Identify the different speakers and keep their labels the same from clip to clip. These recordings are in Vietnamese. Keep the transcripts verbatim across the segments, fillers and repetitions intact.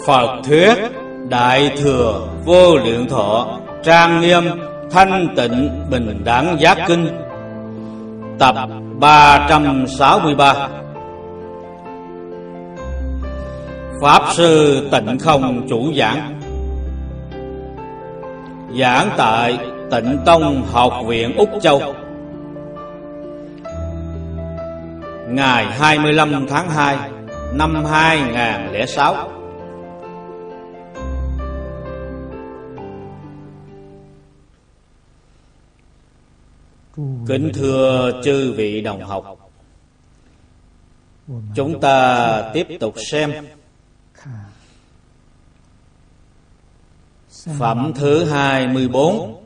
Speaker 1: Phật thuyết Đại Thừa Vô Lượng Thọ Trang Nghiêm Thanh Tịnh Bình Đẳng Giác Kinh, tập ba trăm sáu mươi ba. Pháp Sư Tịnh Không chủ giảng. Giảng tại Tịnh Tông Học viện Úc Châu, ngày hai mươi lăm tháng hai năm hai nghìn không trăm lẻ sáu. Kính thưa chư vị đồng học, chúng ta tiếp tục xem phẩm thứ hai mươi bốn,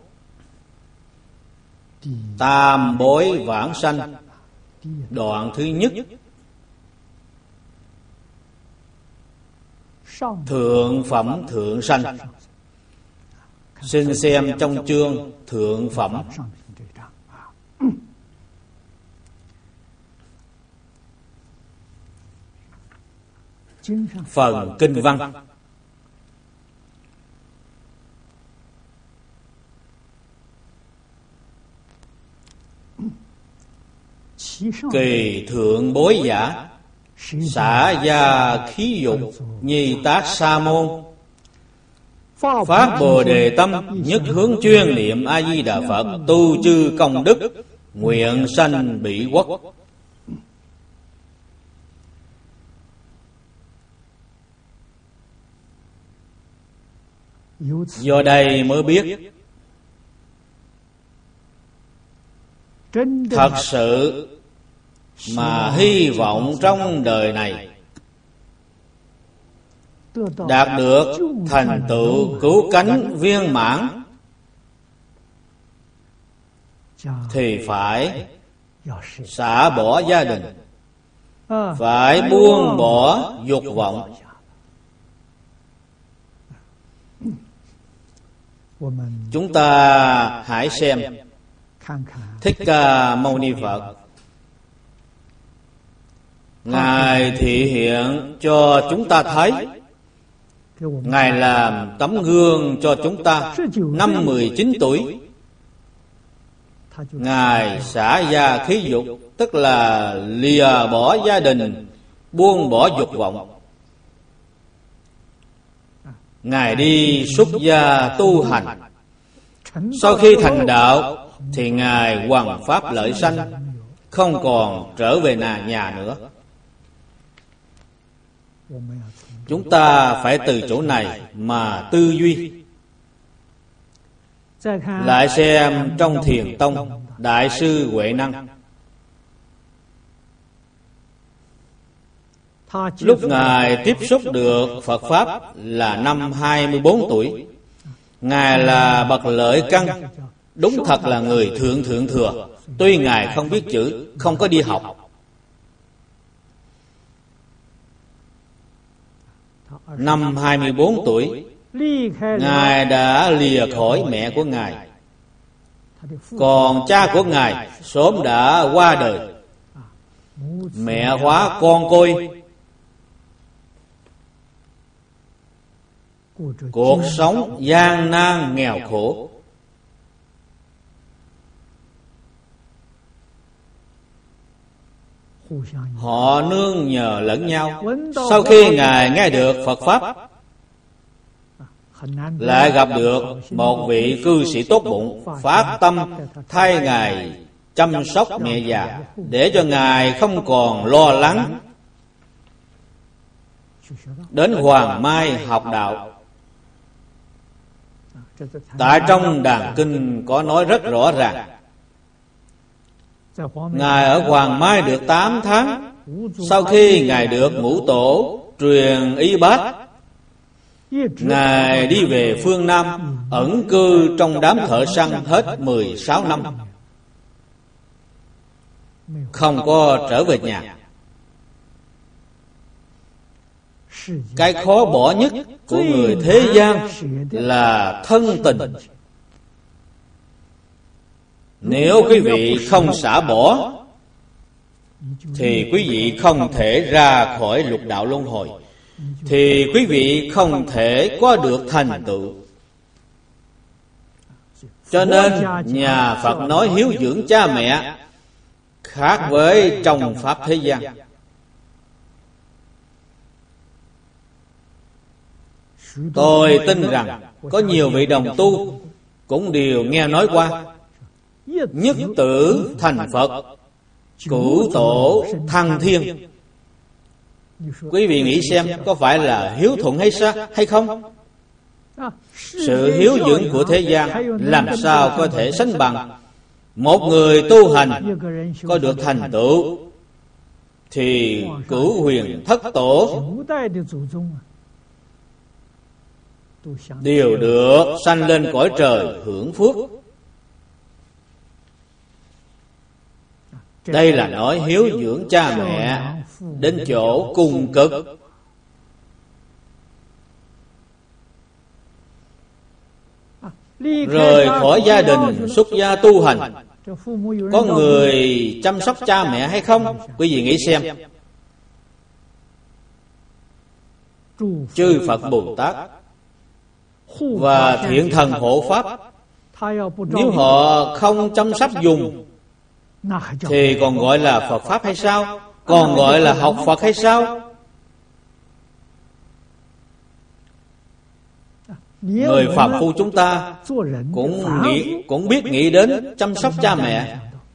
Speaker 1: Tam Bối Vãng Sanh, đoạn thứ nhất. Thượng phẩm thượng sanh. Xin xem trong chương thượng phẩm. Phần kinh văn. Kỳ thượng bối giả, xả gia khí dục, nhi tác sa môn, phát bồ đề tâm, nhất hướng chuyên niệm A Di Đà Phật, tu chư công đức, nguyện sanh bỉ quốc. Do đây mới biết, thật sự mà hy vọng trong đời này đạt được thành tựu cứu cánh viên mãn thì phải xả bỏ gia đình, phải buông bỏ dục vọng. Chúng ta hãy xem Thích Ca Mâu Ni Phật, Ngài thị hiện cho chúng ta thấy, Ngài làm tấm gương cho chúng ta. Năm mười chín tuổi, Ngài xả gia khí dục, tức là lìa bỏ gia đình, buông bỏ dục vọng. Ngài đi xuất gia tu hành. Sau khi thành đạo thì Ngài hoằng pháp lợi sanh, không còn trở về nhà nữa. Chúng ta phải từ chỗ này mà tư duy. Lại xem trong Thiền Tông Đại sư Huệ Năng, lúc Ngài tiếp xúc được Phật Pháp là năm hai mươi bốn tuổi. Ngài là bậc lợi căn, đúng thật là người thượng thượng thừa. Tuy Ngài không biết chữ, không có đi học. Năm hai mươi bốn tuổi, Ngài đã lìa khỏi mẹ của Ngài. Còn cha của Ngài sớm đã qua đời. Mẹ hóa con côi, cuộc sống gian nan nghèo khổ. Họ nương nhờ lẫn nhau. Sau khi Ngài nghe được Phật Pháp, lại gặp được một vị cư sĩ tốt bụng, phát tâm thay Ngài chăm sóc mẹ già, để cho Ngài không còn lo lắng, đến Hoàng Mai học đạo. Tại trong Đàn Kinh có nói rất rõ ràng, Ngài ở Hoàng Mai được tám tháng. Sau khi Ngài được Ngũ Tổ truyền y bát, Ngài đi về phương Nam, ẩn cư trong đám thợ săn hết mười sáu năm, không có trở về nhà. Cái khó bỏ nhất của người thế gian là thân tình. Nếu quý vị không xả bỏ thì quý vị không thể ra khỏi lục đạo luân hồi. thì quý vị không thể có được thành tựu. Cho nên nhà Phật nói hiếu dưỡng cha mẹ khác với trong pháp thế gian. Tôi tin rằng có nhiều vị đồng tu cũng đều nghe nói qua nhất tử thành Phật, cửu tổ thăng thiên. Quý vị nghĩ xem, có phải là hiếu thuận hay sao hay không? Sự hiếu dưỡng của thế gian làm sao có thể sánh bằng một người tu hành có được thành tựu thì cửu huyền thất tổ đều được sanh lên cõi trời hưởng phước. Đây là nói hiếu dưỡng cha mẹ đến chỗ cùng cực. Rời khỏi gia đình xuất gia tu hành, có người chăm sóc cha mẹ hay không? Quý vị nghĩ xem. Chư Phật Bồ Tát và thiện thần hộ pháp, nếu họ không chăm sóc dùng thì còn gọi là Phật Pháp hay sao? Còn gọi là học Phật hay sao? Người phàm phu chúng ta cũng nghĩ cũng biết nghĩ đến chăm sóc cha mẹ,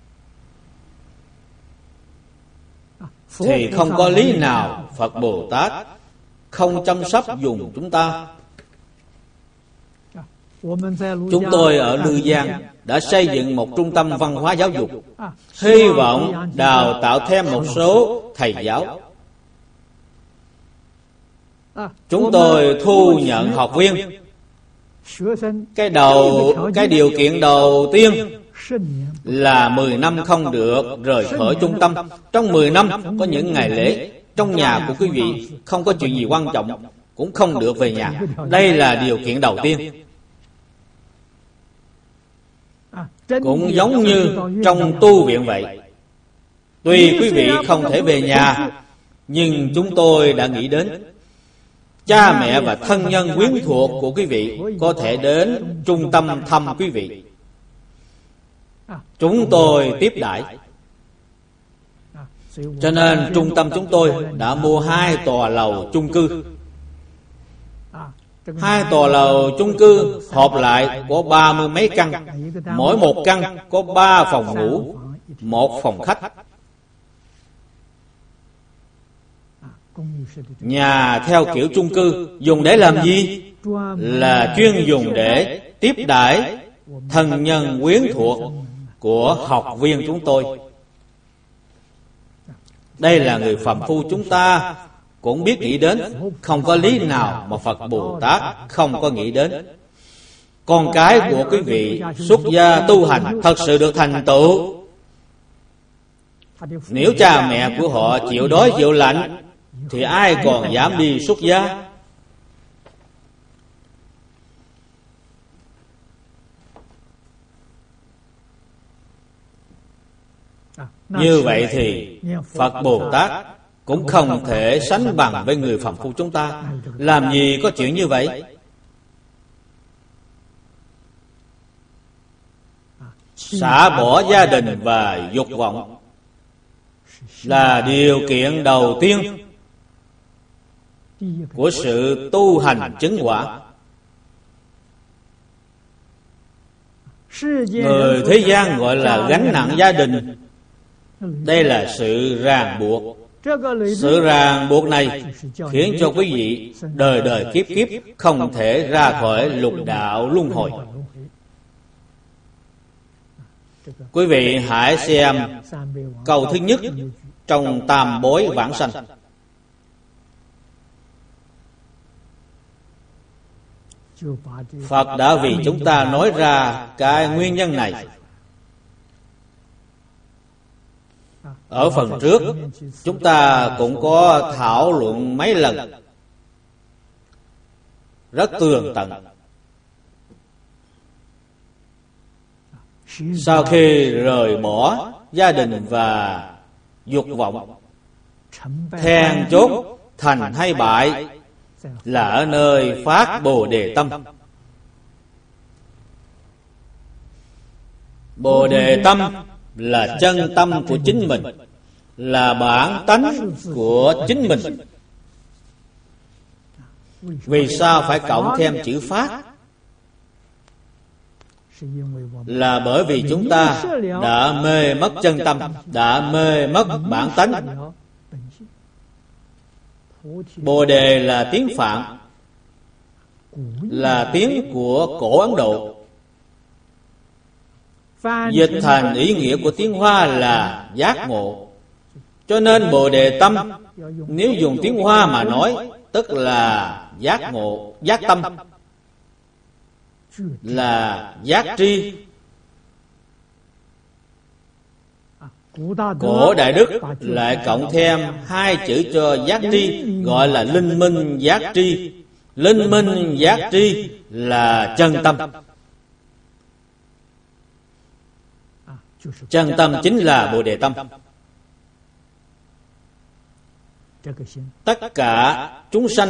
Speaker 1: thì không có lý nào Phật Bồ Tát không chăm sóc dùng chúng ta. Chúng tôi ở Lư Giang đã xây dựng một trung tâm văn hóa giáo dục, hy vọng đào tạo thêm một số thầy giáo. Chúng tôi thu nhận học viên. Cái đầu cái điều kiện đầu tiên là mười năm không được rời khỏi trung tâm. Trong mười năm có những ngày lễ, trong nhà của quý vị không có chuyện gì quan trọng cũng không được về nhà. Đây là điều kiện đầu tiên. Cũng giống như trong tu viện vậy. Tuy quý vị không thể về nhà, nhưng chúng tôi đã nghĩ đến cha mẹ và thân nhân quyến thuộc của quý vị có thể đến trung tâm thăm quý vị. Chúng tôi tiếp đãi. Cho nên trung tâm chúng tôi đã mua hai tòa lầu chung cư. Hai tòa lầu chung cư hợp lại có ba mươi mấy căn, mỗi một căn có ba phòng ngủ, một phòng khách. Nhà theo kiểu chung cư dùng để làm gì? Là chuyên dùng để tiếp đãi thân nhân quyến thuộc của học viên chúng tôi. Đây là người phàm phu chúng ta cũng biết nghĩ đến, không có lý nào mà Phật Bồ Tát không có nghĩ đến. Con cái của quý vị xuất gia tu hành thật sự được thành tựu, nếu cha mẹ của họ chịu đói chịu lạnh thì ai còn dám đi xuất gia? Như vậy thì Phật Bồ Tát cũng không thể sánh bằng với người phàm phu chúng ta. Làm gì có chuyện như vậy? Xả bỏ gia đình và dục vọng là điều kiện đầu tiên của sự tu hành chứng quả. Người thế gian gọi là gánh nặng gia đình. Đây là sự ràng buộc. Sự ràng buộc này khiến cho quý vị đời đời kiếp kiếp không thể ra khỏi lục đạo luân hồi. Quý vị hãy xem câu thứ nhất trong tam bối vãng sanh. Phật đã vì chúng ta nói ra cái nguyên nhân này. Ở phần trước chúng ta cũng có thảo luận mấy lần, rất tường tận. Sau khi rời bỏ gia đình và dục vọng, then chốt thành hay bại là ở nơi phát Bồ Đề tâm. Bồ Đề tâm là chân tâm của chính mình, là bản tánh của chính mình. Vì sao phải cộng thêm chữ phát? Là bởi vì chúng ta đã mê mất chân tâm, đã mê mất bản tánh. Bồ Đề là tiếng Phạn, là tiếng của cổ Ấn Độ. Dịch thành ý nghĩa của tiếng Hoa là giác ngộ. Cho nên Bồ Đề tâm, nếu dùng tiếng Hoa mà nói, tức là giác ngộ, giác tâm, là giác tri. Cổ Đại Đức lại cộng thêm hai chữ cho giác tri, gọi là linh minh giác tri. Linh minh giác tri là chân tâm. Chân tâm chính là Bồ Đề tâm. Tất cả chúng sanh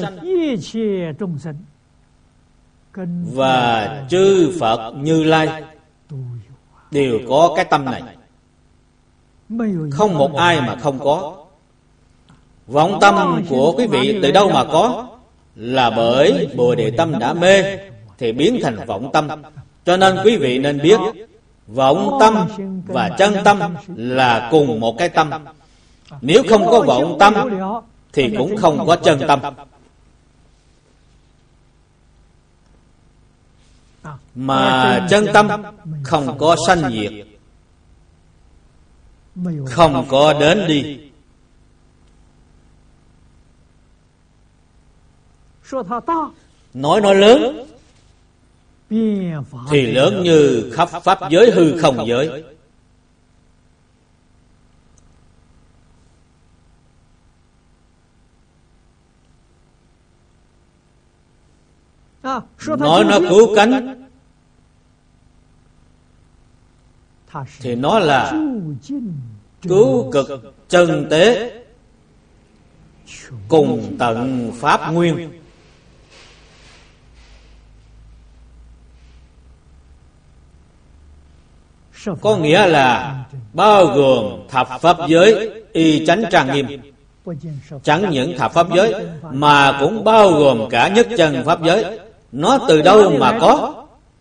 Speaker 1: và chư Phật Như Lai đều có cái tâm này, không một ai mà không có. Vọng tâm của quý vị từ đâu mà có? Là bởi Bồ Đề tâm đã mê thì biến thành vọng tâm. Cho nên quý vị nên biết, vọng tâm và chân tâm là cùng một cái tâm. Nếu không có vọng tâm thì cũng không có chân tâm. Mà chân tâm không có sanh diệt, không có đến đi. Nói nó lớn thì lớn như khắp pháp giới hư không giới. Nói nó cứu cánh thì nó là cứu cực chân tế, cùng tận pháp nguyên. Có nghĩa là bao gồm thập pháp giới y chánh trang nghiêm. Chẳng những thập pháp giới mà cũng bao gồm cả nhất chân pháp giới. Nó từ đâu mà có?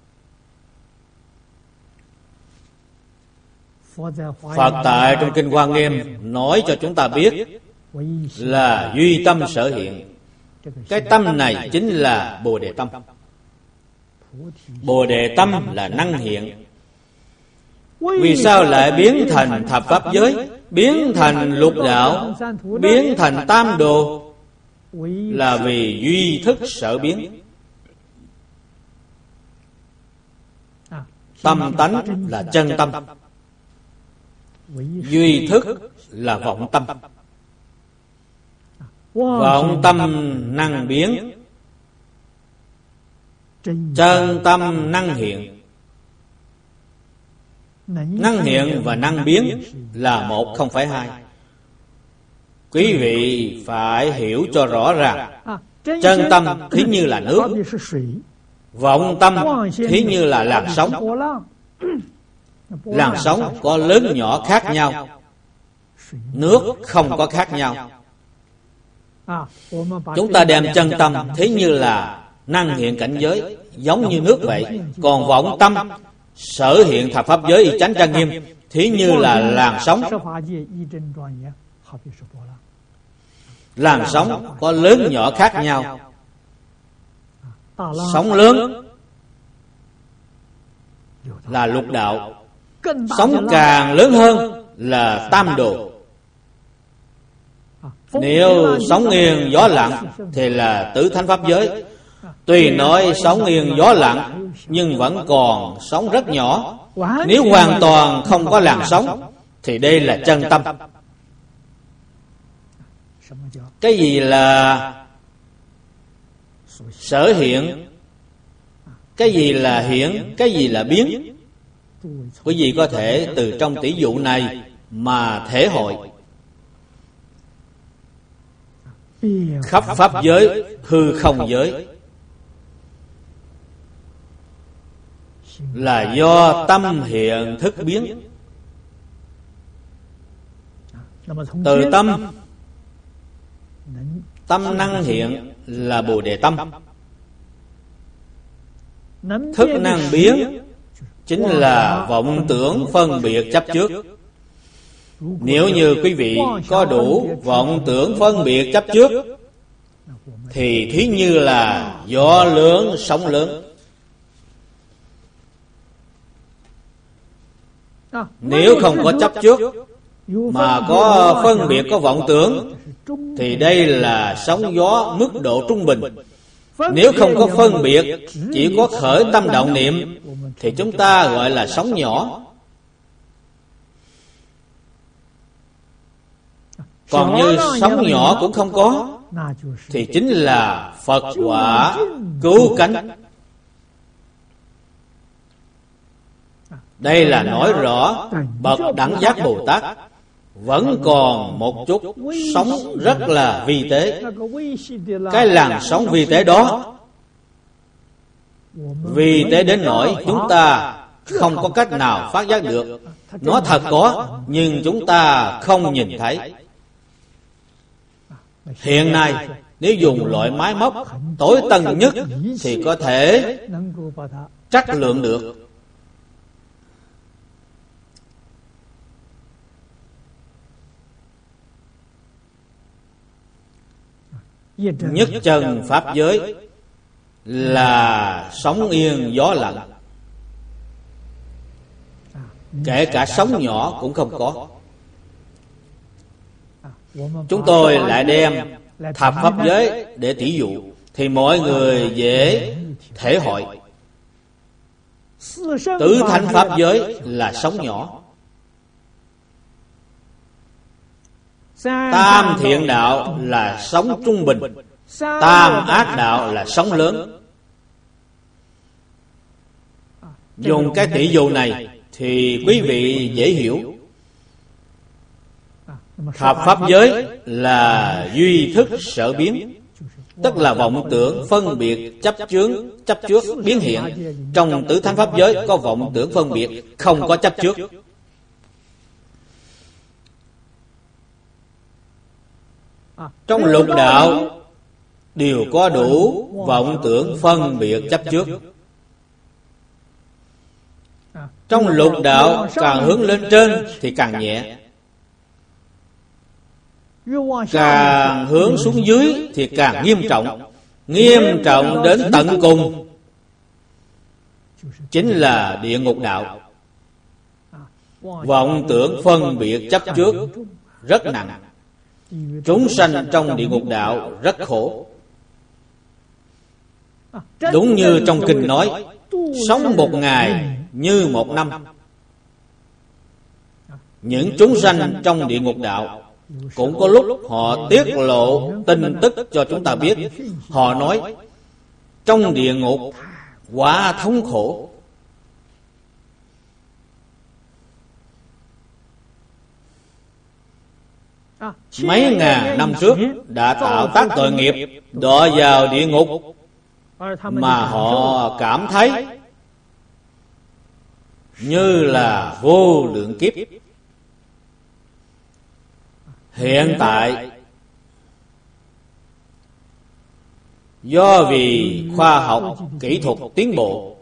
Speaker 1: Phật tại trong Kinh Hoa Nghiêm nói cho chúng ta biết là duy tâm sở hiện. Cái tâm này chính là Bồ Đề tâm. Bồ Đề tâm là năng hiện. Vì sao lại biến thành thập pháp giới, biến thành lục đạo, biến thành tam đồ? Là vì duy thức sở biến. Tâm tánh là chân tâm, duy thức là vọng tâm. Vọng tâm năng biến, chân tâm năng hiện. Năng hiện và năng biến là một, không phải hai. Quý vị phải hiểu cho rõ ràng. Chân tâm thí như là nước, vọng tâm thí như là làn sóng. Làn sóng có lớn nhỏ khác nhau, nước không có khác nhau. Chúng ta đem chân tâm thí như là năng hiện cảnh giới, giống như nước vậy. Còn vọng tâm sở hiện thập pháp giới y chánh trang nghiêm thí như là làn sóng. Làn sóng có lớn nhỏ khác nhau. Sóng lớn là lục đạo, sóng càng lớn hơn là tam đồ. Nếu sóng nghiêng gió lặng thì là tứ thánh pháp giới. Tuy nói sóng nghiêng gió lặng nhưng vẫn còn sóng rất nhỏ. Nếu hoàn toàn không có làn sóng thì đây là chân tâm. Cái gì là sở hiện, cái gì là hiện, cái gì là biến? Quý vị có thể từ trong tỷ dụ này mà thể hội. khắp pháp giới, hư không giới, là do tâm hiện thức biến. Từ tâm, tâm năng hiện là Bồ Đề tâm. Thức năng biến chính là vọng tưởng phân biệt chấp trước. Nếu như quý vị có đủ vọng tưởng phân biệt chấp trước, thì thí như là gió lớn sóng lớn. Nếu không có chấp trước mà có phân biệt, có vọng tưởng, thì đây là sóng gió mức độ trung bình. Nếu không có phân biệt, chỉ có khởi tâm động niệm, thì chúng ta gọi là sóng nhỏ. Còn như sóng nhỏ cũng không có, thì chính là Phật quả cứu cánh. Đây là nói rõ bậc Đẳng Giác Bồ Tát vẫn còn một chút sóng rất là vi tế. Cái làn sóng vi tế đó vi tế đến nỗi chúng ta không có cách nào phát giác được. Nó thật có, nhưng chúng ta không nhìn thấy. Hiện nay nếu dùng loại máy móc tối tân nhất thì có thể trắc lượng được. Nhất chân pháp giới là sóng yên gió lặng, kể cả sóng nhỏ cũng không có. Chúng tôi lại đem thập pháp giới để tỉ dụ, thì mọi người dễ thể hội. Tứ thánh pháp giới là sóng nhỏ, tam thiện đạo là sóng trung bình, tam ác đạo là sóng lớn. Dùng cái tỷ dụ này thì quý vị dễ hiểu. Thập pháp giới là duy thức sở biến, tức là vọng tưởng phân biệt chấp chướng chấp trước biến hiện. Trong tứ thánh pháp giới có vọng tưởng phân biệt, không có chấp trước. Trong lục đạo đều có đủ vọng tưởng phân biệt chấp trước. Trong lục đạo càng hướng lên trên thì càng nhẹ, càng hướng xuống dưới thì càng nghiêm trọng. Nghiêm trọng đến tận cùng chính là địa ngục đạo. Vọng tưởng phân biệt chấp trước rất nặng. Chúng sanh trong địa ngục đạo rất khổ. Đúng như trong kinh nói, sống một ngày như một năm. Những chúng sanh trong địa ngục đạo cũng có lúc họ tiết lộ tin tức cho chúng ta biết. Họ nói trong địa ngục quá thống khổ. Mấy ngàn năm trước đã tạo tác tội nghiệp, đọa vào địa ngục, mà họ cảm thấy như là vô lượng kiếp. Hiện tại do vì khoa học kỹ thuật tiến bộ,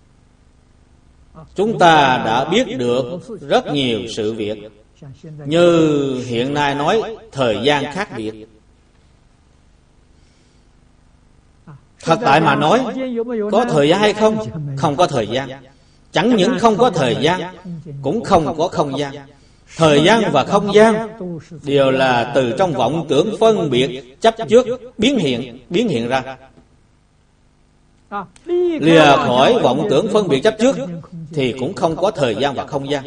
Speaker 1: chúng ta đã biết được rất nhiều sự việc. Như hiện nay nói thời gian khác biệt. Thật tại mà nói, có thời gian hay không? Không có thời gian. Chẳng những không có thời gian, cũng không có không gian. Thời gian và không gian đều là từ trong vọng tưởng phân biệt chấp trước biến hiện biến hiện ra. Lìa khỏi vọng tưởng phân biệt chấp trước thì cũng không có thời gian và không gian.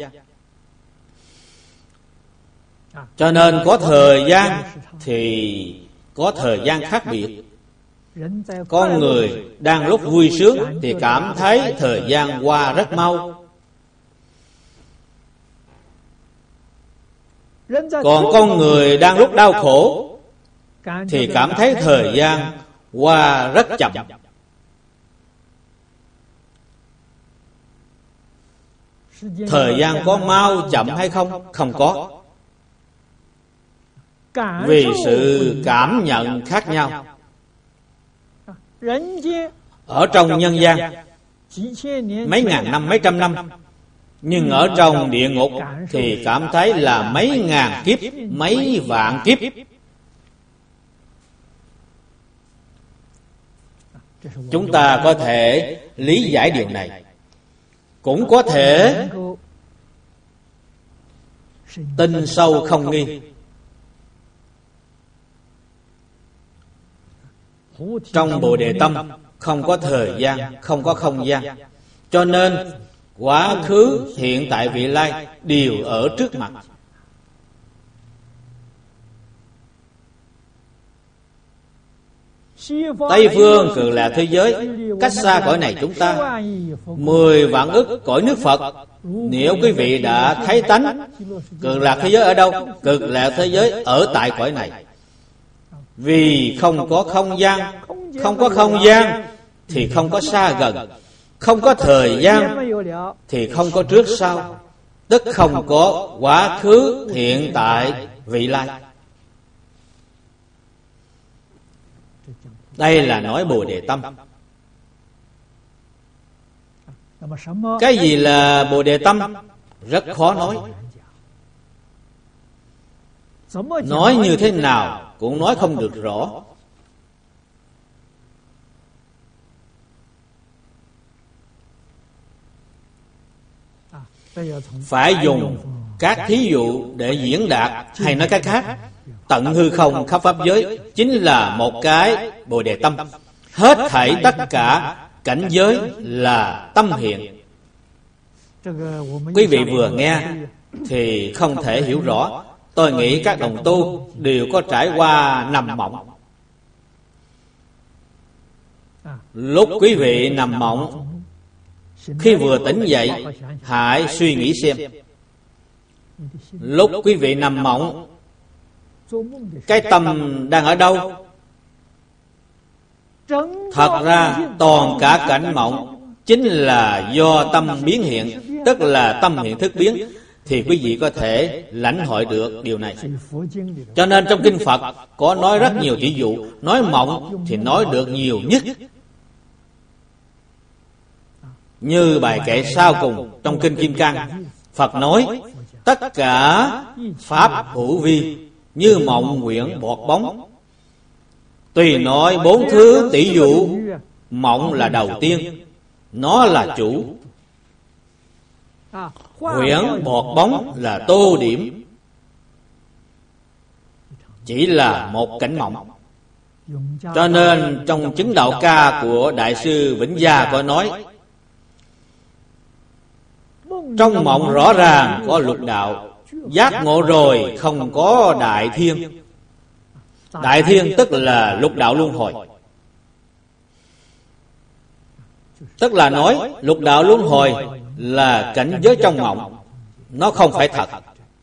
Speaker 1: Cho nên có thời gian thì có thời gian khác biệt. Con người đang lúc vui sướng thì cảm thấy thời gian qua rất mau. Còn con người đang lúc đau khổ thì cảm thấy thời gian qua rất chậm. Thời gian có mau chậm hay không? Không có. Vì sự cảm nhận khác nhau. Ở trong nhân gian mấy ngàn năm, mấy trăm năm, nhưng ở trong địa ngục thì cảm thấy là mấy ngàn kiếp, mấy vạn kiếp. Chúng ta có thể lý giải điều này, cũng có thể tin sâu không nghi. Trong Bồ Đề Tâm không có thời gian, không có không gian, cho nên quá khứ, hiện tại, vị lai đều ở trước mặt. Tây phương Cực Lạc thế giới cách xa cõi này chúng ta mười vạn ức cõi nước Phật. Nếu quý vị đã thấy tánh, Cực Lạc thế giới ở đâu? Cực Lạc thế giới ở tại cõi này. Vì không có không gian, không có không gian thì không có xa gần, không có thời gian thì không có trước sau, tức không có quá khứ, hiện tại, vị lai. Đây là nói Bồ Đề Tâm. Cái gì là Bồ Đề Tâm? Rất khó nói. Nói như thế nào cũng nói không được rõ. Phải dùng các thí dụ để diễn đạt, hay nói cách khác, tận hư không khắp pháp giới chính là một cái Bồ Đề Tâm. Hết thảy tất cả cảnh giới là tâm hiện. Quý vị vừa nghe thì không thể hiểu rõ. Tôi nghĩ các đồng tu đều có trải qua nằm mộng. Lúc quý vị nằm mộng, khi vừa tỉnh dậy, hãy suy nghĩ xem. Lúc quý vị nằm mộng, cái tâm đang ở đâu? Thật ra toàn cả cảnh mộng chính là do tâm biến hiện, tức là tâm hiện thức biến. Thì quý vị có thể lãnh hội được điều này. Cho nên trong kinh Phật có nói rất nhiều ví dụ. Nói mộng thì nói được nhiều nhất. Như bài kệ sau cùng trong kinh Kim Cang, Phật nói: tất cả pháp hữu vi, như mộng nguyện bọt bóng. Tùy nói bốn thứ tỷ dụ, mộng là đầu tiên, nó là chủ. Huyễn bọt bóng là tô điểm, chỉ là một cảnh mộng. Cho nên trong chứng đạo ca của Đại sư Vĩnh Gia có nói: trong mộng rõ ràng có lục đạo, giác ngộ rồi không có đại thiên. Đại thiên tức là lục đạo luân hồi. Tức là nói lục đạo luân hồi là cảnh giới trong mộng, nó không phải thật.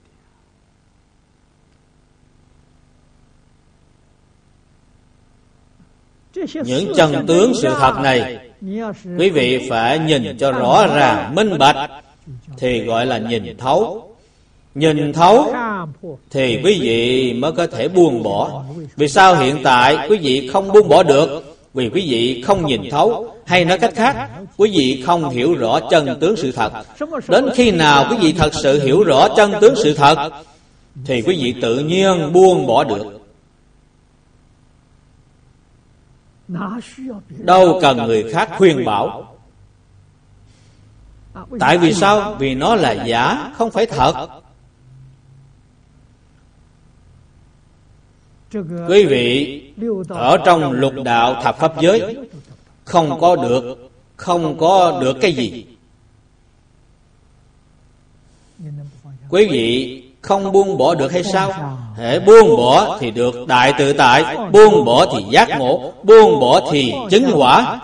Speaker 1: Những chân tướng sự thật này quý vị phải nhìn cho rõ ràng minh bạch, thì gọi là nhìn thấu. Nhìn thấu thì quý vị mới có thể buông bỏ. Vì sao hiện tại quý vị không buông bỏ được? Vì quý vị không nhìn thấu, hay nói cách khác, quý vị không hiểu rõ chân tướng sự thật. Đến khi nào quý vị thật sự hiểu rõ chân tướng sự thật thì quý vị tự nhiên buông bỏ được. Đâu cần người khác khuyên bảo. Tại vì sao? Vì nó là giả, không phải thật. Quý vị ở trong lục đạo thập pháp giới không có được, không có được cái gì. Quý vị không buông bỏ được hay sao? Hễ buông bỏ thì được đại tự tại, buông bỏ thì giác ngộ, buông bỏ thì chứng quả.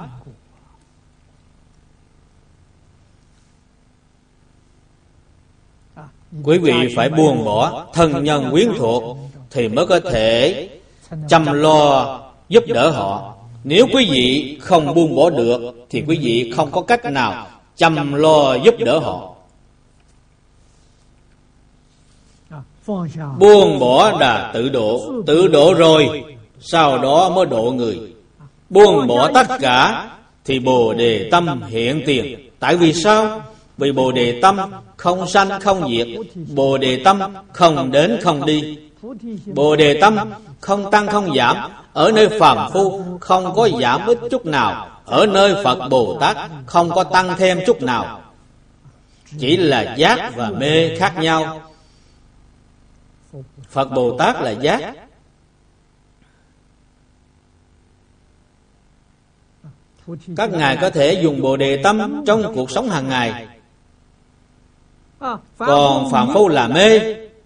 Speaker 1: Quý vị phải buông bỏ thân nhân quyến thuộc thì mới có thể chăm lo giúp đỡ họ. Nếu quý vị không buông bỏ được thì quý vị không có cách nào chăm lo giúp đỡ họ. Buông bỏ là tự độ, tự độ rồi sau đó mới độ người. Buông bỏ tất cả thì Bồ Đề tâm hiện tiền. Tại vì sao? Vì Bồ Đề tâm không sanh không diệt, Bồ Đề tâm không đến không đi, Bồ Đề tâm không tăng không giảm. Ở nơi phàm phu không có giảm ít chút nào, ở nơi Phật Bồ Tát không có tăng thêm chút nào. Chỉ là giác và mê khác nhau. Phật Bồ Tát là giác, các ngài có thể dùng Bồ Đề tâm trong cuộc sống hàng ngày. Còn phàm phu là mê,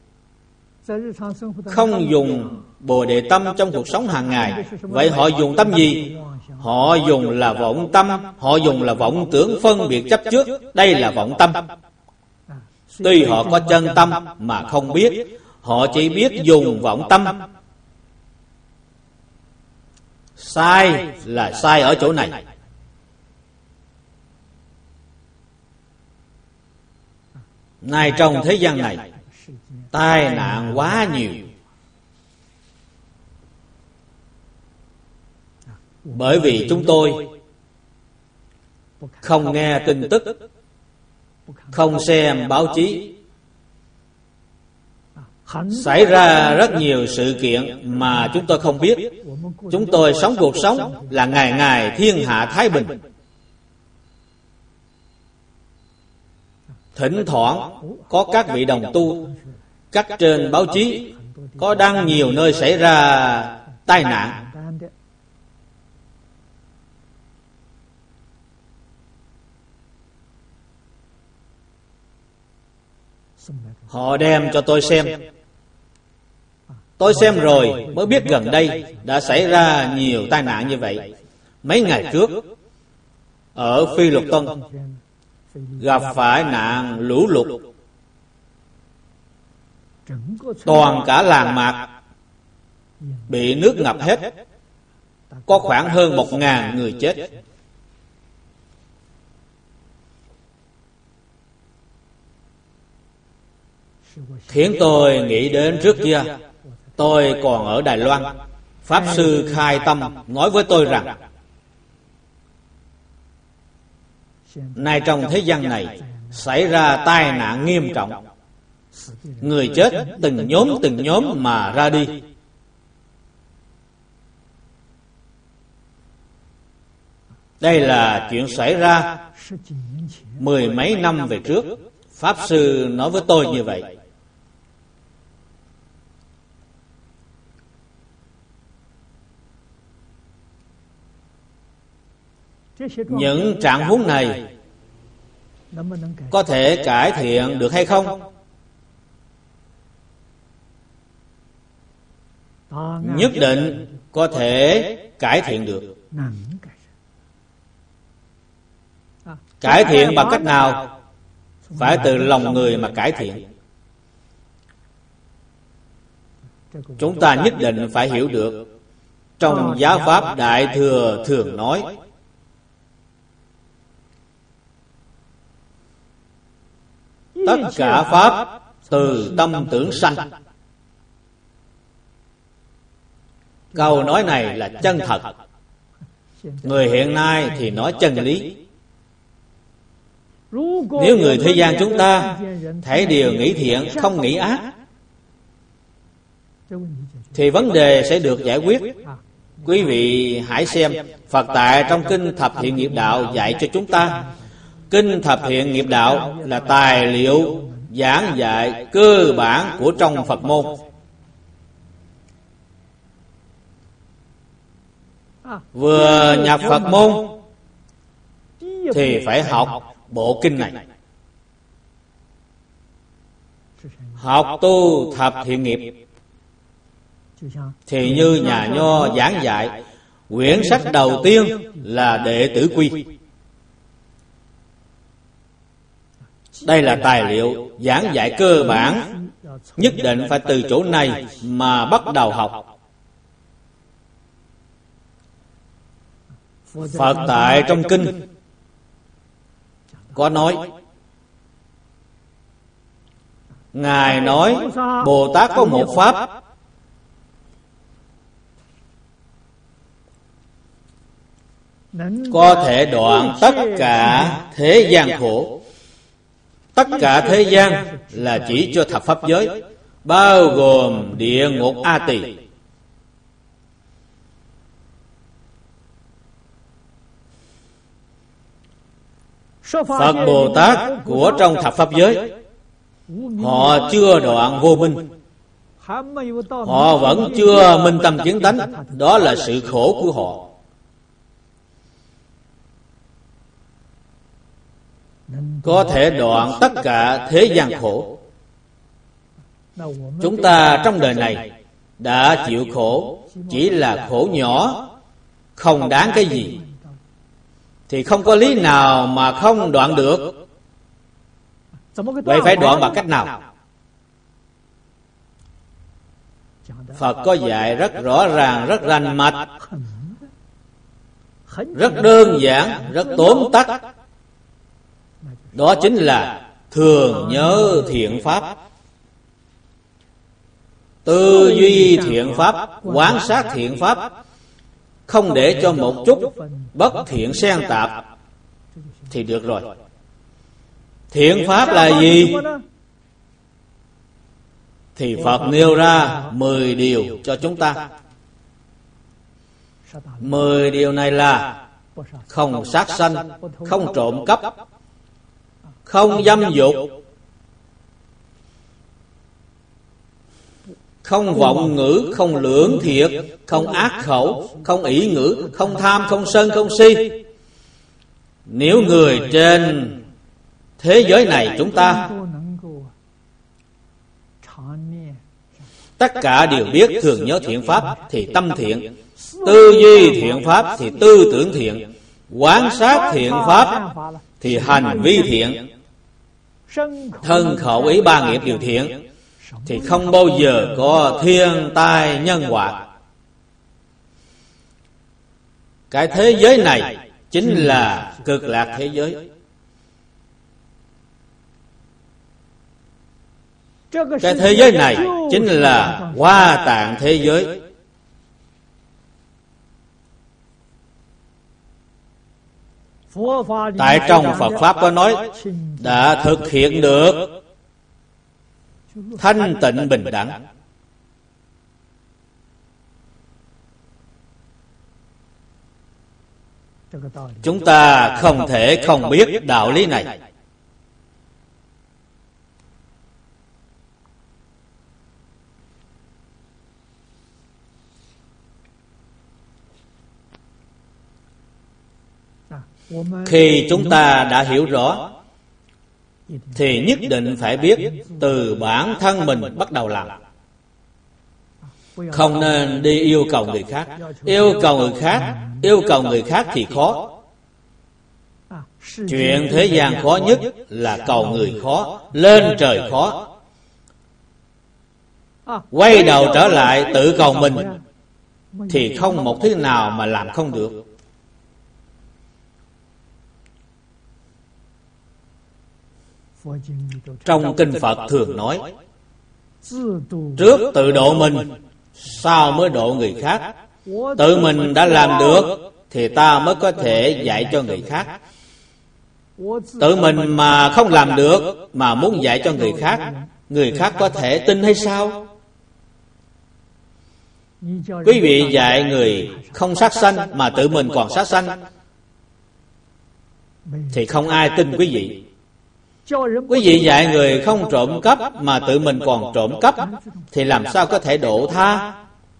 Speaker 1: không dùng Bồ Đề tâm trong cuộc sống hàng ngày. Vậy họ dùng tâm gì? Họ dùng là vọng tâm, họ dùng là vọng tưởng phân biệt chấp trước. Đây là vọng tâm. Tuy họ có chân tâm mà không biết, họ chỉ biết dùng vọng tâm. Sai là sai ở chỗ này. Nay trong thế gian này, tai nạn quá nhiều. Bởi vì chúng tôi không nghe tin tức, không xem báo chí. Xảy ra rất nhiều sự kiện mà chúng tôi không biết. Chúng tôi sống cuộc sống là ngày ngày thiên hạ thái bình. Thỉnh thoảng có các vị đồng tu cắt trên báo chí có đăng nhiều nơi xảy ra tai nạn. Họ đem cho tôi xem. Tôi xem rồi mới biết gần đây đã xảy ra nhiều tai nạn như vậy. Mấy ngày trước ở Phi Luật Tân gặp phải nạn lũ lụt, toàn cả làng mạc bị nước ngập hết, có khoảng hơn một ngàn người chết. Khiến tôi nghĩ đến trước kia tôi còn ở Đài Loan, Pháp Sư Khai Tâm nói với tôi rằng nay trong thế gian này xảy ra tai nạn nghiêm trọng, người chết từng nhóm từng nhóm mà ra đi. Đây là chuyện xảy ra mười mấy năm về trước. Pháp Sư nói với tôi như vậy. Những trạng huống này có thể cải thiện được hay không? Nhất định có thể cải thiện được. Cải thiện bằng cách nào? Phải từ lòng người mà cải thiện. Chúng ta nhất định phải hiểu được. Trong giáo pháp Đại Thừa thường nói tất cả pháp từ tâm tưởng sanh. Câu nói này là chân thật. Người hiện nay thì nói chân lý. Nếu người thế gian chúng ta thấy điều nghĩ thiện, không nghĩ ác, thì vấn đề sẽ được giải quyết. Quý vị hãy xem Phật tại trong Kinh Thập Thiện Nghiệp Đạo dạy cho chúng ta. Kinh Thập Thiện Nghiệp Đạo là tài liệu giảng dạy cơ bản của trong Phật môn. Vừa nhập Phật môn thì phải học bộ kinh này. Học tu thập thiện nghiệp thì như nhà Nho giảng dạy, quyển sách đầu tiên là Đệ Tử Quy. Đây là tài liệu giảng dạy cơ bản, nhất định phải từ chỗ này mà bắt đầu học. Phật tại trong kinh có nói, Ngài nói Bồ Tát có một pháp có thể đoạn tất cả thế gian khổ. Tất cả thế gian là chỉ cho thập pháp giới, bao gồm địa ngục A Tỳ. Phật Bồ Tát của trong thập pháp giới, họ chưa đoạn vô minh, họ vẫn chưa minh tâm kiến tánh. Đó là sự khổ của họ. Có thể đoạn tất cả thế gian khổ. Chúng ta trong đời này đã chịu khổ, chỉ là khổ nhỏ, không đáng cái gì, thì không có lý nào mà không đoạn được. Vậy phải đoạn bằng cách nào? Phật có dạy rất rõ ràng, rất rành mạch, rất đơn giản, rất tóm tắt. Đó chính là thường nhớ thiện pháp, tư duy thiện pháp, quán sát thiện pháp, không để cho một chút bất thiện xen tạp thì được rồi. Thiện pháp là gì? Thì Phật nêu ra mười điều cho chúng ta. Mười điều này là không sát sanh, không trộm cắp, không dâm dục, không vọng ngữ, không lưỡng thiệt, không ác khẩu, không ỷ ngữ, không tham, không sân, không si. Nếu người trên thế giới này chúng ta tất cả đều biết thường nhớ thiện pháp thì tâm thiện, tư duy thiện pháp thì tư tưởng thiện, quán sát thiện pháp thì hành vi thiện, thân khẩu ý ba nghiệp đều thiện, thì không bao giờ có thiên tai nhân họa. Cái thế giới này chính là cực lạc thế giới. Cái thế giới này chính là Hoa Tạng thế giới. Tại trong Phật Pháp có nói đã thực hiện được thanh tịnh bình đẳng. Chúng ta không thể không biết đạo lý này. Khi chúng ta đã hiểu rõ thì nhất định phải biết từ bản thân mình bắt đầu làm. Không nên đi yêu cầu người khác. Yêu cầu người khác Yêu cầu người khác thì khó. Chuyện thế gian khó nhất là cầu người khó, lên trời khó. Quay đầu trở lại tự cầu mình thì không một thứ nào mà làm không được. Trong kinh Phật thường nói, trước tự độ mình, sau mới độ người khác. Tự mình đã làm được thì ta mới có thể dạy cho người khác. Tự mình mà không làm được mà muốn dạy cho người khác, người khác có thể tin hay sao? Quý vị dạy người không sát sanh mà tự mình còn sát sanh thì không ai tin quý vị. Quý vị dạy người không trộm cắp mà tự mình còn trộm cắp thì làm sao có thể độ tha?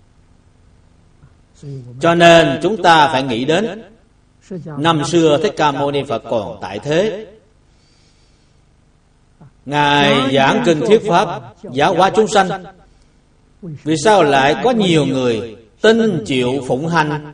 Speaker 1: Cho nên chúng ta phải nghĩ đến năm xưa Thích Ca Mâu Ni Phật còn tại thế, Ngài giảng kinh thuyết pháp, giáo hóa chúng sanh. Vì sao lại có nhiều người tin chịu phụng hành?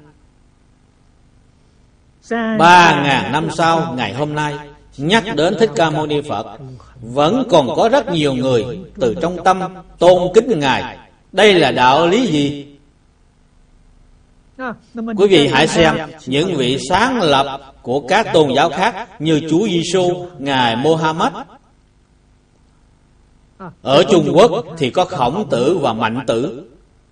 Speaker 1: Ba ngàn năm sau, ngày hôm nay nhắc đến Thích Ca Mâu Ni Phật, vẫn còn có rất nhiều người từ trong tâm tôn kính Ngài. Đây là đạo lý gì? Quý vị hãy xem những vị sáng lập của các tôn giáo khác như Chúa Giêsu, Ngài Mohammed. Ở Trung Quốc thì có Khổng Tử và Mạnh Tử.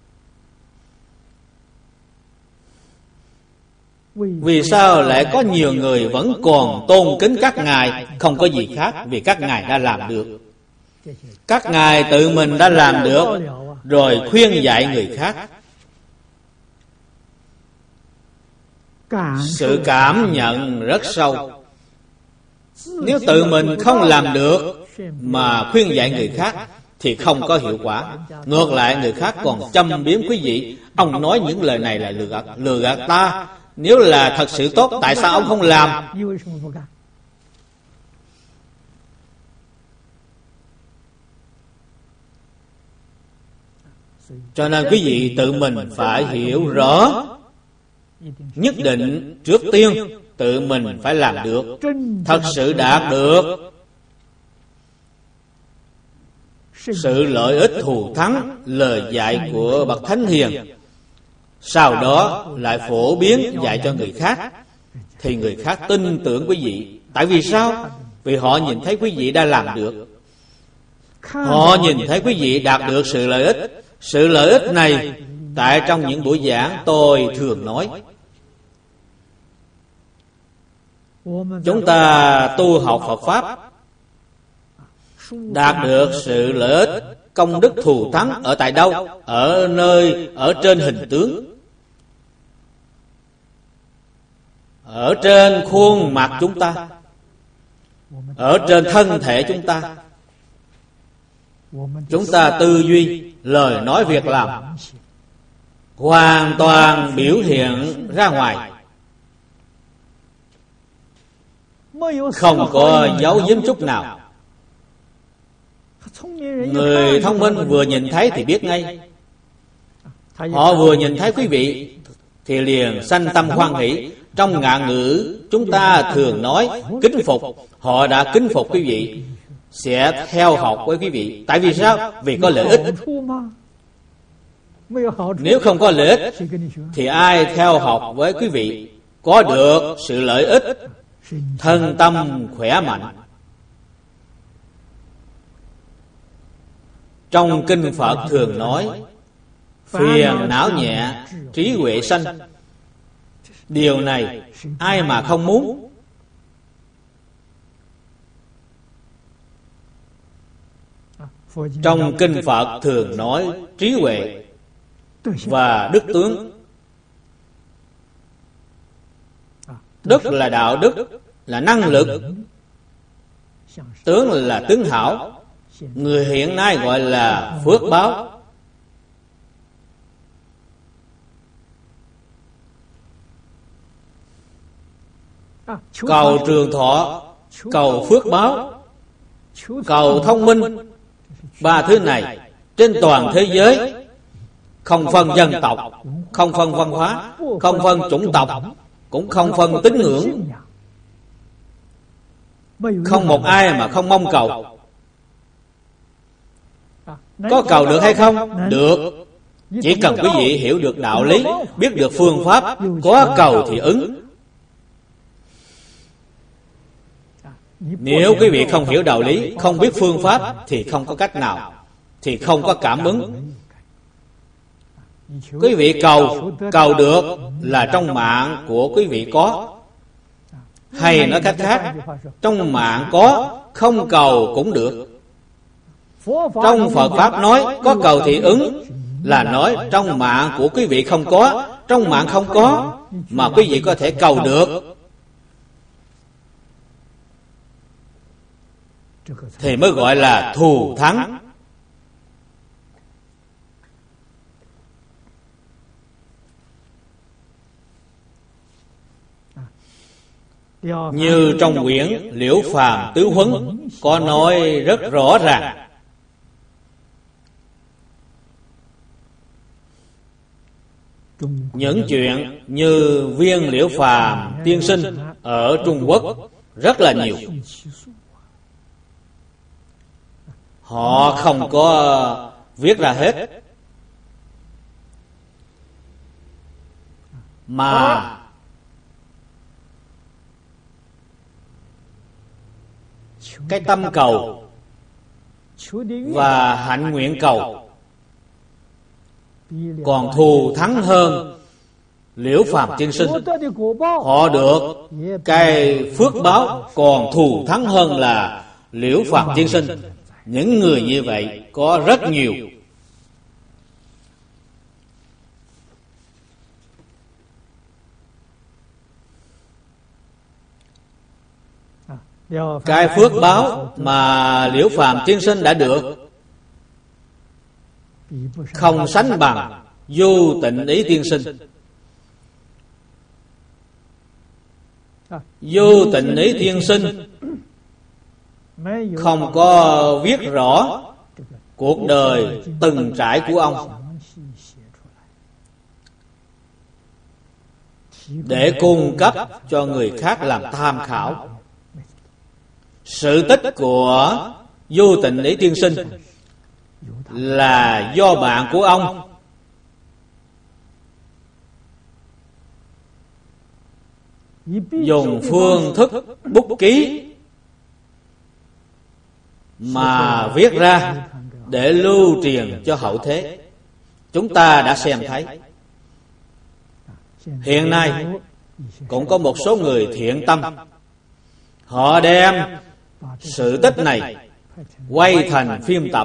Speaker 1: Vì sao lại có nhiều người vẫn còn tôn kính các ngài? Không có gì khác, vì các ngài đã làm được. Các ngài tự mình đã làm được, rồi khuyên dạy người khác. Sự cảm nhận rất sâu. Nếu tự mình không làm được mà khuyên dạy người khác thì không có hiệu quả. Ngược lại, người khác còn châm biếm quý vị. Ông nói những lời này là lừa gạt, lừa gạt ta. Nếu là thật sự tốt, tại sao ông không làm? Cho nên quý vị tự mình phải hiểu rõ. Nhất định trước tiên tự mình phải làm được, thật sự đạt được sự lợi ích thù thắng lời dạy của bậc thánh hiền, sau đó lại phổ biến dạy cho người khác, thì người khác tin tưởng quý vị. Tại vì sao? Vì họ nhìn thấy quý vị đã làm được. Họ nhìn thấy quý vị đạt được sự lợi ích. Sự lợi ích này tại trong những buổi giảng tôi thường nói, chúng ta tu học Phật Pháp đạt được sự lợi ích công đức thù thắng ở tại đâu? Ở nơi, ở trên hình tướng, ở trên khuôn mặt chúng ta, ở trên thân thể chúng ta. Chúng ta tư duy, lời nói, việc làm hoàn toàn biểu hiện ra ngoài, không có giấu giếm chút nào. Người thông minh vừa nhìn thấy thì biết ngay. Họ vừa nhìn thấy quý vị thì liền sanh tâm hoan hỷ. Trong ngạn ngữ chúng ta thường nói kính phục. Họ đã kính phục quý vị, sẽ theo học với quý vị. Tại vì sao? Vì có lợi ích. Nếu không có lợi ích thì ai theo học với quý vị? Có được sự lợi ích, thân tâm khỏe mạnh. Trong kinh Phật thường nói phiền não nhẹ, trí huệ sanh. Điều này ai mà không muốn? Trong kinh Phật thường nói trí huệ và đức tướng. Đức là đạo đức, là năng lực. Tướng là tướng hảo. Người hiện nay gọi là phước báo. Cầu trường thọ, cầu phước báo, cầu thông minh. Ba thứ này trên toàn thế giới, không phân dân tộc, không phân văn hóa, không phân chủng tộc, cũng không phân tín ngưỡng. Không một ai mà không mong cầu. Có cầu được hay không? Được. Chỉ cần quý vị hiểu được đạo lý, biết được phương pháp, có cầu thì ứng. Nếu quý vị không hiểu đạo lý, không biết phương pháp thì không có cách nào, thì không có cảm ứng. Quý vị cầu, cầu được là trong mạng của quý vị có. Hay nói cách khác, trong mạng có, không cầu cũng được. Trong Phật Pháp nói có cầu thì ứng, là nói trong mạng của quý vị không có. Trong mạng không có mà quý vị có thể cầu được, thì mới gọi là thù thắng. Như trong quyển Liễu Phàm Tứ Huấn có nói rất rõ ràng. Những chuyện như Viên Liễu Phàm tiên sinh ở Trung Quốc rất là nhiều. Họ không có viết ra hết. mà cái tâm cầu và hạnh nguyện cầu còn thù thắng hơn Liễu Phàm Tiên Sinh. Họ được cái phước báo còn thù thắng hơn là Liễu Phàm Tiên Sinh. Những người như vậy có rất nhiều. Cái phước báo mà Liễu Phàm Tiên Sinh đã được không sánh bằng Vô Tịnh Ý Tiên Sinh. Vô Tịnh Ý Tiên Sinh không có viết rõ cuộc đời từng trải của ông để cung cấp cho người khác làm tham khảo. Sự tích của Vô Tịnh Ý Tiên Sinh là do bạn của ông dùng phương thức bút ký mà viết ra để lưu truyền cho hậu thế. Chúng ta đã xem thấy. Hiện nay cũng có một số người thiện tâm, họ đem sự tích này quay thành phim tập.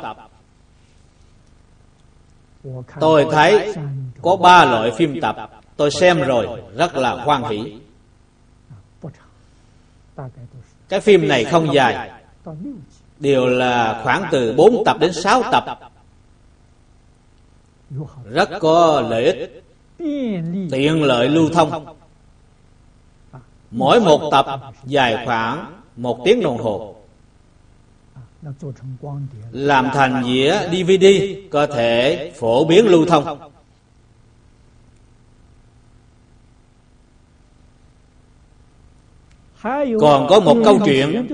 Speaker 1: Tôi thấy có ba loại phim tập, tôi xem rồi rất là hoan hỷ. Cái phim này không dài, đều là khoảng từ bốn tập đến sáu tập, rất có lợi ích, tiện lợi lưu thông. Mỗi một tập dài khoảng một tiếng đồng hồ, làm thành dĩa đê vê đê có thể phổ biến lưu thông. Còn có một câu chuyện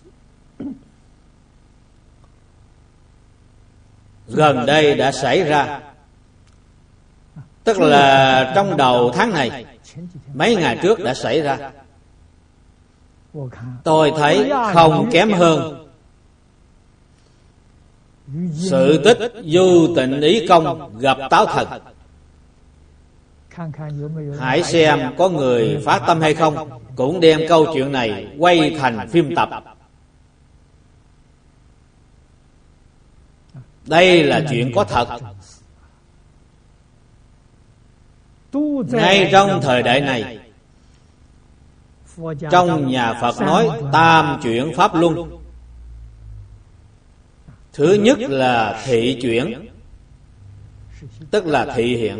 Speaker 1: gần đây đã xảy ra, tức là trong đầu tháng này, mấy ngày trước đã xảy ra. Tôi thấy không kém hơn sự tích Vô Tịnh Ý Công gặp Táo Thần. Hãy xem có người phát tâm hay không, cũng đem câu chuyện này quay thành phim tập. Đây là chuyện có thật. Ngay trong thời đại này, trong nhà Phật nói tam chuyển pháp luân. Thứ nhất là thị chuyển, tức là thị hiện.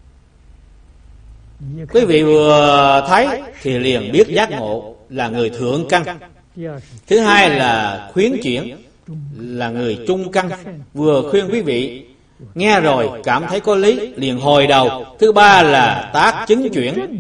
Speaker 1: Quý vị vừa thấy thì liền biết giác ngộ, là người thượng căn. Thứ hai là khuyến chuyển, là người trung căn, vừa khuyên quý vị nghe rồi cảm thấy có lý liền hồi đầu. Thứ ba là tác chứng chuyển,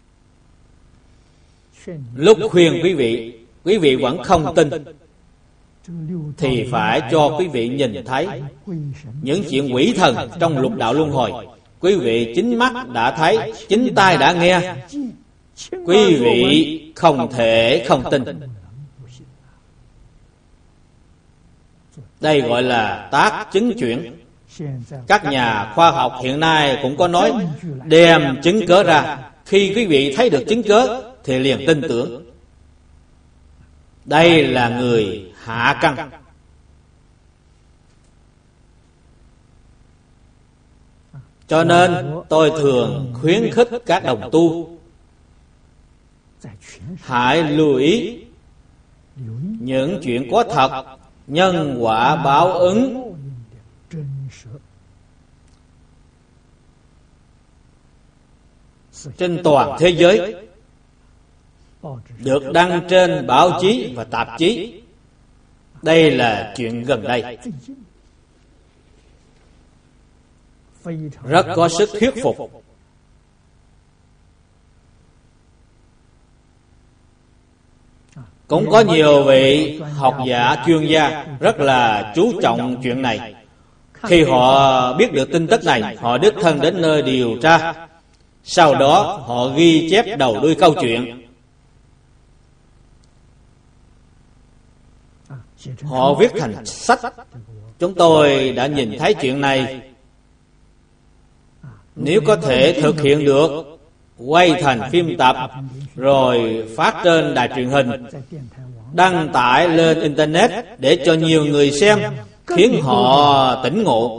Speaker 1: lúc khuyên quý vị, quý vị vẫn không tin thì phải cho quý vị nhìn thấy những chuyện quỷ thần trong lục đạo luân hồi. Quý vị chính mắt đã thấy, chính tai đã nghe, quý vị không thể không tin. Đây gọi là tác chứng chuyển. Các nhà khoa học hiện nay cũng có nói đem chứng cớ ra. Khi quý vị thấy được chứng cớ thì liền tin tưởng. Đây là người hạ căn. Cho nên tôi thường khuyến khích các đồng tu hãy lưu ý những chuyện có thật, nhân quả báo ứng trên toàn thế giới, được đăng trên báo chí và tạp chí. Đây là chuyện gần đây, rất có sức thuyết phục. Cũng có nhiều vị học giả chuyên gia rất là chú trọng chuyện này. Khi họ biết được tin tức này, họ đích thân đến nơi điều tra, Sau đó họ ghi chép đầu đuôi câu chuyện. Họ viết thành sách. Chúng tôi đã nhìn thấy chuyện này. Nếu có thể thực hiện được, quay thành phim tập, rồi phát trên đài truyền hình, đăng tải lên Internet để cho nhiều người xem, khiến họ tỉnh ngộ.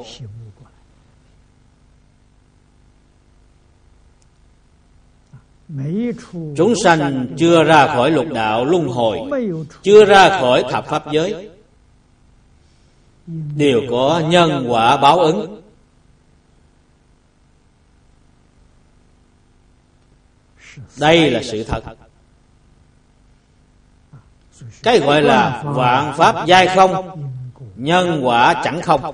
Speaker 1: Chúng sanh chưa ra khỏi lục đạo luân hồi, chưa ra khỏi thập pháp giới, đều có nhân quả báo ứng. Đây là sự thật. Cái gọi là vạn pháp giai không, nhân quả chẳng không.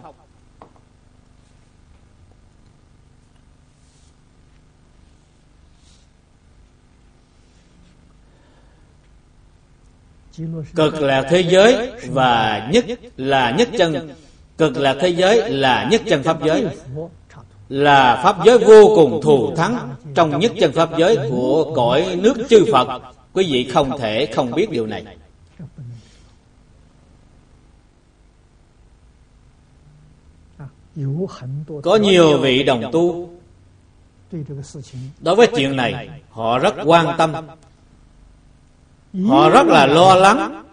Speaker 1: Cực lạc thế giới và nhất là nhất chân. Cực lạc thế giới là nhất chân pháp giới, là pháp giới vô cùng thù thắng trong nhất chân pháp giới của cõi nước chư Phật. Quý vị không thể không biết điều này. Có nhiều vị đồng tu đối với chuyện này họ rất quan tâm, họ rất là lo lắng.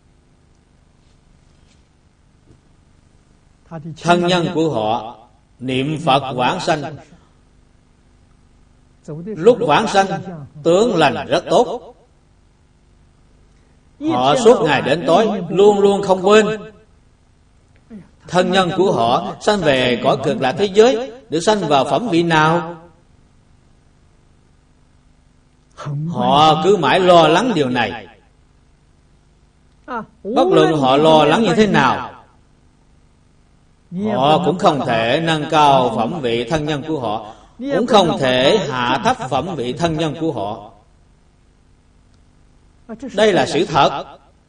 Speaker 1: Thân nhân của họ niệm Phật vãng sanh, lúc vãng sanh tướng lành rất tốt. Họ suốt ngày đến tối luôn luôn không quên thân nhân của họ sanh về cõi cực lạc thế giới, được sanh vào phẩm vị nào. Họ cứ mãi lo lắng điều này. Bất luận họ lo lắng như thế nào, họ cũng không thể nâng cao phẩm vị thân nhân của họ, cũng không thể hạ thấp phẩm vị thân nhân của họ. Đây là sự thật.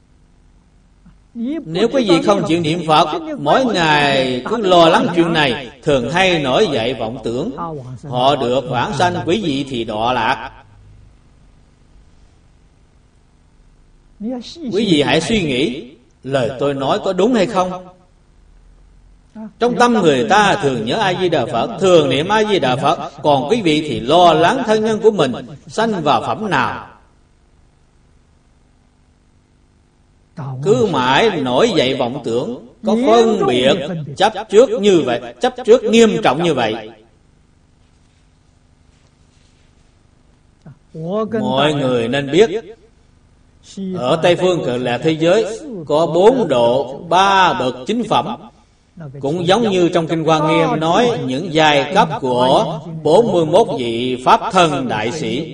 Speaker 1: Nếu quý vị không chịu niệm Phật, mỗi ngày cứ lo lắng chuyện này, thường hay nổi dậy vọng tưởng họ được vãng sanh, quý vị thì đọa lạc. Quý vị hãy suy nghĩ lời tôi nói có đúng hay không. Trong tâm người ta thường nhớ A Di Đà Phật, thường niệm A Di Đà Phật, còn quý vị thì lo lắng thân nhân của mình sanh vào phẩm nào. Cứ mãi nổi dậy vọng tưởng, có phân biệt chấp trước như vậy, chấp trước nghiêm trọng như vậy. Mọi người nên biết, ở Tây Phương Cực Lạc thế giới có bốn độ, ba bậc chính phẩm. Cũng giống như trong Kinh Hoa Nghiêm nói những giai cấp của bốn mươi mốt vị Pháp thân đại sĩ.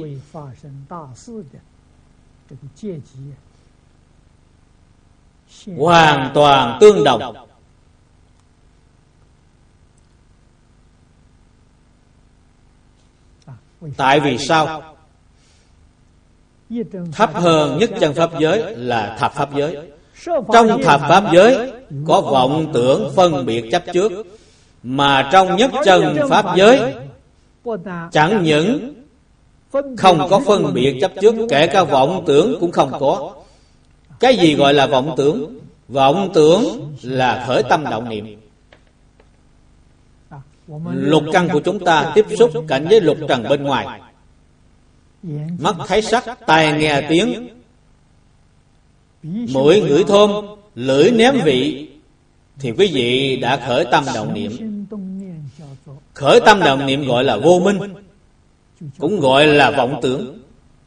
Speaker 1: Hoàn toàn tương đồng. Tại vì sao? Thấp hơn nhất chân pháp giới là thập pháp giới. Trong thập pháp giới có vọng tưởng phân biệt chấp trước, mà trong nhất chân pháp giới chẳng những không có phân biệt chấp trước, kể cả vọng tưởng cũng không có. Cái gì gọi là vọng tưởng? Vọng tưởng là khởi tâm động niệm. Lục căn của chúng ta tiếp xúc cảnh giới lục trần bên ngoài, mắt thấy sắc, tai nghe tiếng, mũi ngửi thơm, lưỡi nếm vị, thì quý vị đã khởi tâm động niệm. Khởi tâm động niệm gọi là vô minh, cũng gọi là vọng tưởng.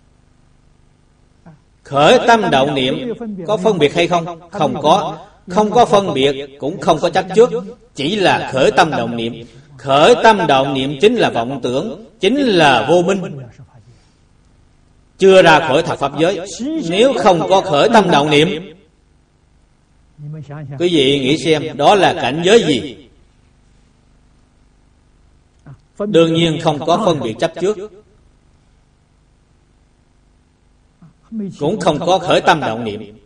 Speaker 1: Khởi tâm động niệm có phân biệt hay không? Không có. Không có phân biệt, cũng không có chấp trước, chỉ là khởi tâm động niệm. Khởi tâm động niệm chính là vọng tưởng, chính là vô minh, chưa ra khỏi thập pháp giới. Nếu không có khởi tâm động niệm, quý vị nghĩ xem đó là cảnh giới gì? Đương nhiên không có phân biệt chấp trước, cũng không có khởi tâm động niệm.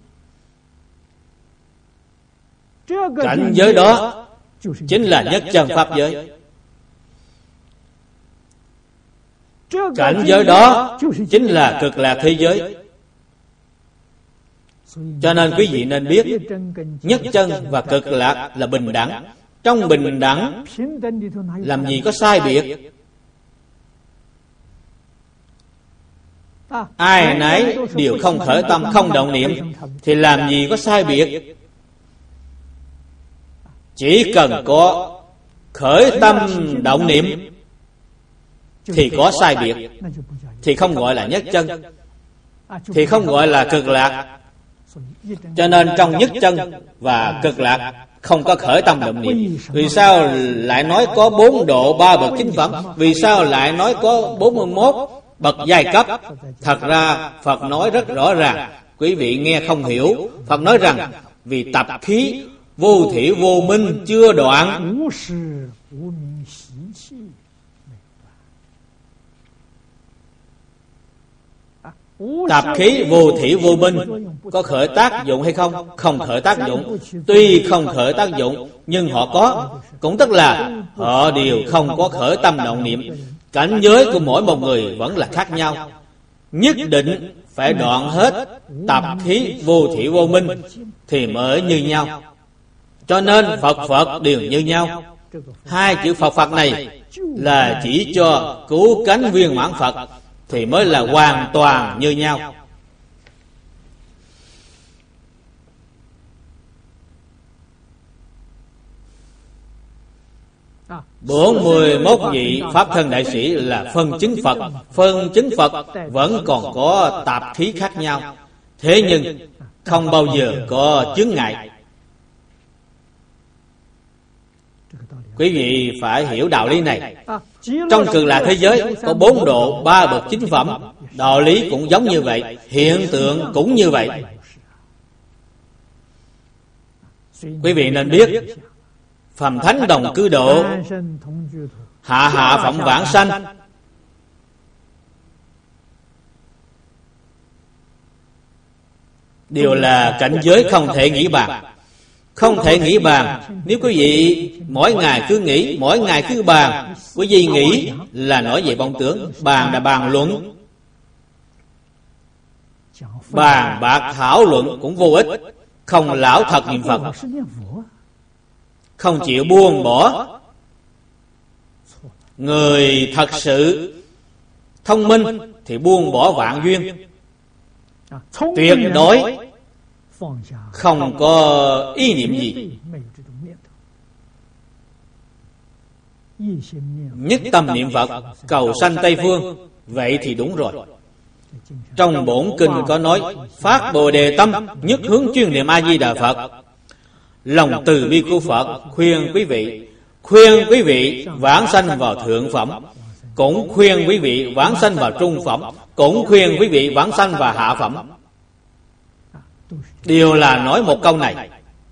Speaker 1: Cảnh giới đó chính là nhất chân pháp giới. Cảnh giới đó chính là cực lạc thế giới. Cho nên quý vị nên biết, nhất chân và cực lạc là bình đẳng. Trong bình đẳng làm gì có sai biệt. Ai nấy đều không khởi tâm, không động niệm, thì làm gì có sai biệt. Chỉ cần có khởi tâm động niệm thì có sai biệt, thì không gọi là nhất chân, thì không gọi là cực lạc. Cho nên trong nhất chân và cực lạc không có khởi tâm động niệm. Vì sao lại nói có bốn độ ba bậc chính phẩm? Vì sao lại nói có bốn mươi mốt bậc giai cấp? Thật ra Phật nói rất rõ ràng, quý vị nghe không hiểu. Phật nói rằng vì tập khí vô thỉ vô minh chưa đoạn. Tập khí vô thỉ vô minh có khởi tác dụng hay không? Không khởi tác dụng. Tuy không khởi tác dụng nhưng họ có, cũng tức là họ đều không có khởi tâm động niệm. Cảnh giới của mỗi một người vẫn là khác nhau. Nhất định phải đoạn hết tập khí vô thỉ vô minh thì mới như nhau. Cho nên Phật Phật đều như nhau. Hai chữ Phật Phật này là chỉ cho cứu cánh viên mãn Phật thì mới là hoàn toàn như nhau. Bốn mươi mốt vị Pháp thân đại sĩ là phân chứng Phật. Phân chứng Phật vẫn còn có tạp khí khác nhau, thế nhưng không bao giờ có chướng ngại. Quý vị phải hiểu đạo lý này. Trong cực lạc thế giới có bốn độ ba bậc chính phẩm, đạo lý cũng giống như vậy, hiện tượng cũng như vậy. Quý vị nên biết, phàm thánh đồng cư độ, hạ hạ phẩm vãng sanh, đều là cảnh giới không thể nghĩ bàn. Không thể nghĩ bàn. Nếu quý vị mỗi ngày cứ nghĩ, mỗi ngày cứ bàn, quý vị nghĩ là nói về vọng tưởng. Bàn là bàn luận, bàn bạc thảo luận cũng vô ích. Không lão thật niệm Phật, không chịu buông bỏ. Người thật sự thông minh thì buông bỏ vạn duyên, tuyệt đối không có ý niệm gì, nhất tâm niệm Phật cầu sanh Tây Phương. Vậy thì đúng rồi. Trong bổn kinh có nói, phát Bồ Đề tâm, nhất hướng chuyên niệm A Di Đà Phật. Lòng từ bi của Phật khuyên quý vị, khuyên quý vị vãng sanh vào thượng phẩm, cũng khuyên quý vị vãng sanh vào trung phẩm, cũng khuyên quý vị vãng sanh vào hạ phẩm. Đều là nói một câu này.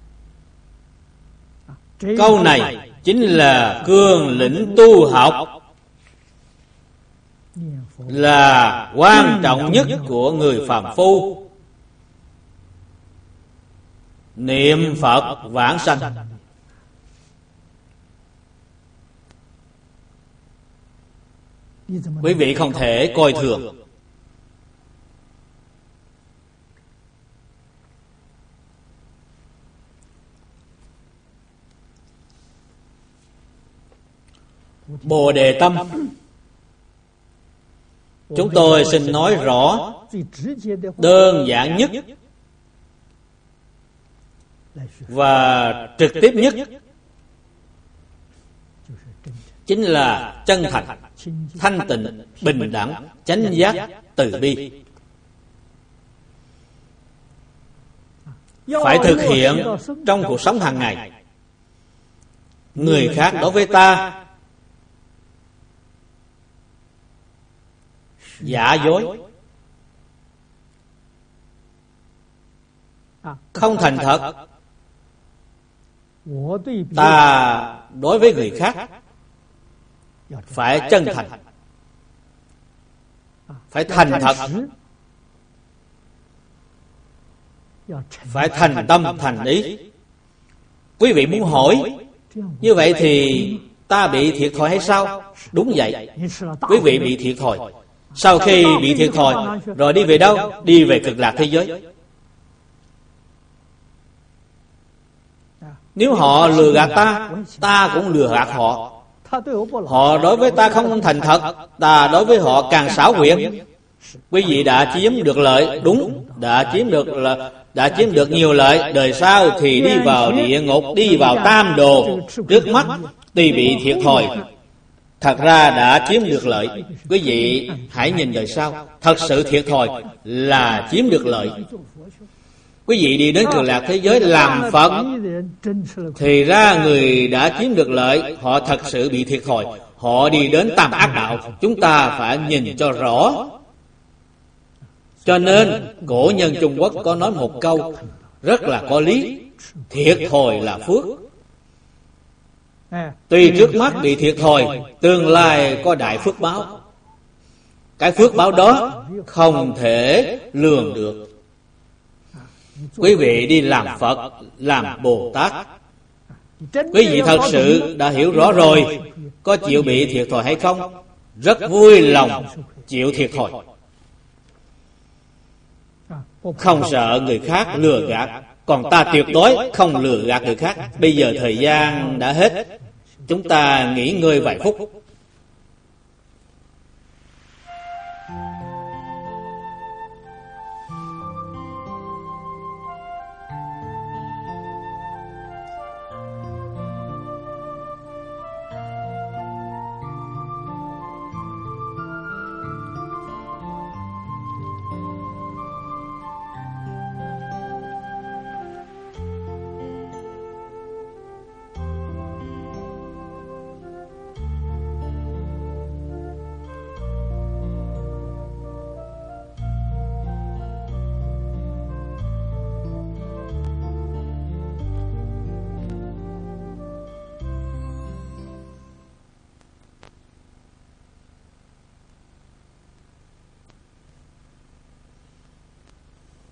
Speaker 1: Câu này chính là cương lĩnh tu học, là quan trọng nhất của người phàm phu. Niệm Phật vãng sanh. Quý vị không thể coi thường. Bồ Đề tâm, chúng tôi xin nói rõ đơn giản nhất và trực tiếp nhất, chính là chân thành, thanh tịnh, bình đẳng, chánh giác, từ bi. Phải thực hiện trong cuộc sống hàng ngày. Người khác đối với ta giả dối, không thành thật, ta đối với người khác phải chân thành, phải thành thật, phải thành tâm thành ý. Quý vị muốn hỏi như vậy thì ta bị thiệt thòi hay sao? Đúng vậy, quý vị bị thiệt thòi. Sau khi bị thiệt thòi rồi đi về đâu? Đi về cực lạc thế giới. Nếu họ lừa gạt ta, ta cũng lừa gạt họ. Họ đối với ta không thành thật, ta đối với họ càng xảo quyệt. Quý vị đã chiếm được lợi, đúng, đã chiếm được là đã chiếm được nhiều lợi. Đời sau thì đi vào địa ngục, đi vào tam đồ. Trước mắt tuy bị thiệt thòi, thật ra đã chiếm được lợi. Quý vị hãy nhìn đời sau, thật sự thiệt thòi là chiếm được lợi. Quý vị đi đến cực lạc thế giới làm Phật, thì ra người đã chiếm được lợi, họ thật sự bị thiệt thòi. Họ đi đến tam ác đạo. Chúng ta phải nhìn cho rõ. Cho nên cổ nhân Trung Quốc có nói một câu rất là có lý: thiệt thòi là phước. Tuy trước mắt bị thiệt thòi, tương lai có đại phước báo. Cái phước báo đó không thể lường được. Quý vị đi làm Phật, làm Bồ Tát, quý vị thật sự đã hiểu rõ rồi, có chịu bị thiệt thòi hay không? Rất vui lòng chịu thiệt thòi, không sợ người khác lừa gạt. Còn ta tuyệt đối không lừa gạt người khác. Bây giờ thời gian đã hết, chúng ta nghỉ ngơi vài phút.